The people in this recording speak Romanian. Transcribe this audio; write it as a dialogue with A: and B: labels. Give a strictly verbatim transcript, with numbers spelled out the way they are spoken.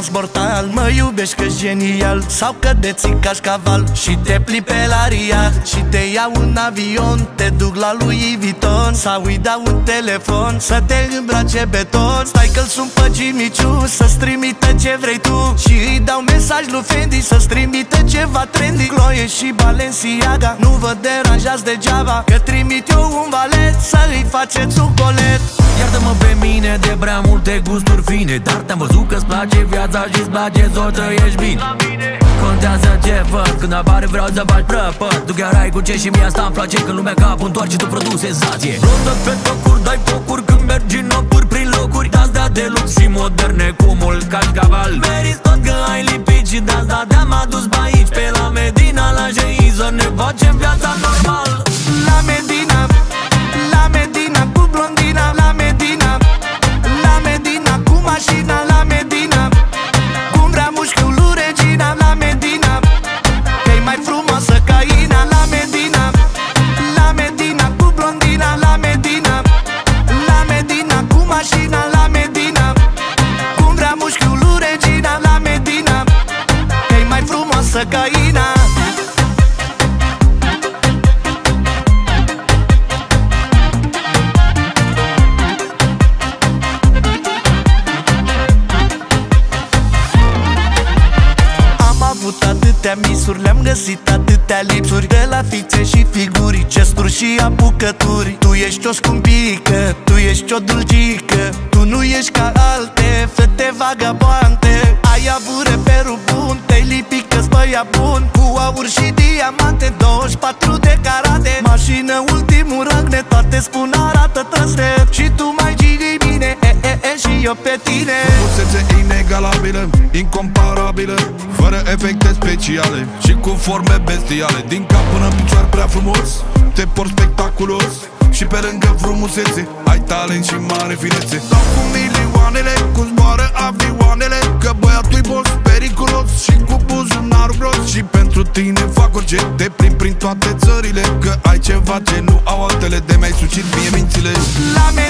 A: dans mortal. Mă iubești că-s genial sau că de țicaș caval și te pli pe la Ria și te iau în avion, te duc la Louis Vuitton sau îi dau un telefon să te îmbrace beton. Stai că-l sun pe Jimiciu să-ți trimită ce vrei tu și îi dau mesaj lui Fendi să-ți trimită ceva trendy. Chloe și Balenciaga, nu vă deranjați degeaba că trimit eu un valet să îi faceți un colet.
B: Iartă-mă pe mine de prea multe gusturi fine, dar te-am văzut că-ți place viața și-ți place să o trăiești bine. Contează ce văd, când apare vreau să faci prăpăd. Tu chiar ai cu ce și mie asta îmi place, când lumea capul întoarce, tu produci senzație. Rotă pe tocuri, dai focuri când mergi în opuri prin locuri de-astea de lux și moderne cu mult cașcaval. Meriți tot că ai lipit și de-asta te-am adus pe aici, pe la Medina, la Jei, să ne facem viața normal.
A: La Medina, la Medina cu blondina, la Medina, la Medina cu mașina, la Medina, cum vrea mușchiul lui Regina, la Medina, că-i mai frumoasă ca Ina, la Medina, la Medina cu blondina, la Medina, la Medina cu mașina, la Medina, cum vrea mușchiul lui Regina, la Medina, că-i mai frumoasă ca Ina. Atâtea misuri, le-am găsit atâtea lipsuri, de la fițe și figuri, gesturi și apucături. Tu ești o scumpică, tu ești o dulcică, tu nu ești ca alte fete vagabonde. Ai avut reperul bun, te-ai lipit că-s băiat bun, cu aur și diamante, douăzeci și patru de carate, mașină ultimul râgne, toate spun arată trăsnet. Și tu mai gini bine, e, e, e, și eu pe tine.
C: Frumusețe inegalabilă, incomparabilă, fără efecte speciale și cu forme bestiale. Din cap până în picioare prea frumos, te porți spectaculos și pe lângă frumusețe ai talent și mare finețe. Dau cu milioanele, cum zboară avioanele, că băiatul-i boss, periculos și cu buzunarul gros. Și pentru tine fac orice, te prind prin toate țările, că ai ceva ce nu au altele, de mi-ai sucit mie mințile.
A: La